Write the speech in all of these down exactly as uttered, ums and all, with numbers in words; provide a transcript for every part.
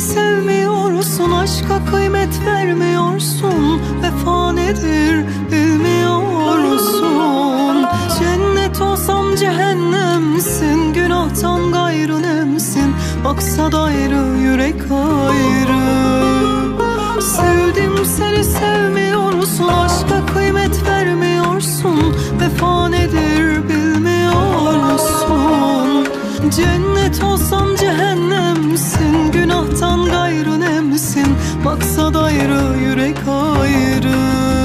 sevmiyorsun, aşka kıymet vermiyorsun. Vefa nedir bilmiyorsun. Cennet olsam cehennemsin, günahtan gayrı nemsin. Maksat ayrı, yürek ayrı. Sevdim seni sevmiyorsun, aşka kıymet vermiyorsun. Vefa nedir bilmiyorsun. Cennet olsam cehennemsin, günahtan gayrı nemsin. Maksat ayrı, yürek ayrı.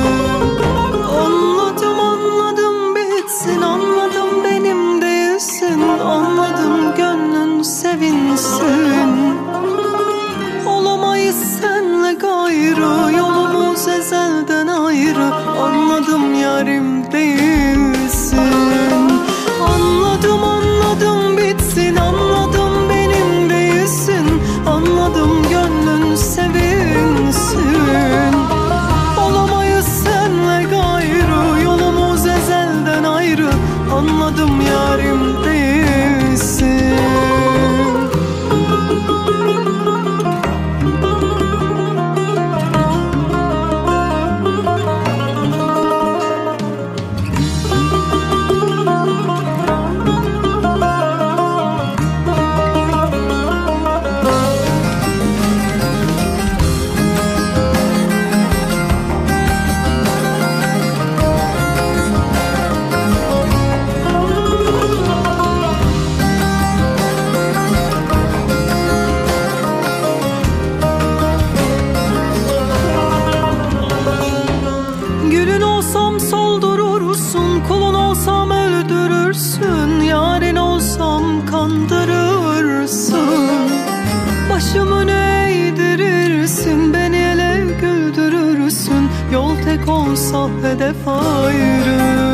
Anladım anladım bitsin, anladım benim değilsin. Anladım gönlün sevinsin. Olamayız senle gayrı, yolumuz ezelden ayrı. Anladım yarim değilsin. Anladım anladım bitsin, anladım benim değilsin. Anladım gönlün sevinsin. Olamayız senle gayrı, yolumuz ezelden ayrı. Anladım yarim değilsin. Gülün olsam soldurursun, kulun olsam öldürürsün. Yarın olsam kandırırsın. Başımı eğdirirsin, beni ele güldürürsün. Yol tek olsa hedef ayrı.